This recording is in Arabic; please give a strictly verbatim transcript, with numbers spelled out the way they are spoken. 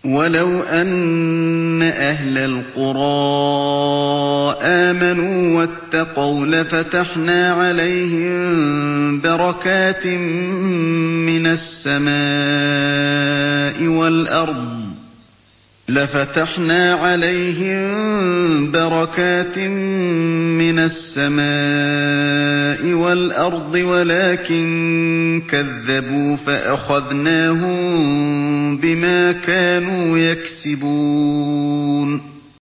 وَلَوْ أَنَّ أَهْلَ الْقُرَىٰ آمَنُوا وَاتَّقَوْا لَفَتَحْنَا عَلَيْهِم بَرَكَاتٍ مِّنَ السَّمَاءِ وَالْأَرْضِ وَلَٰكِن كَذَّبُوا فَأَخَذْنَاهُم بِمَا كَانُوا يَكْسِبُونَ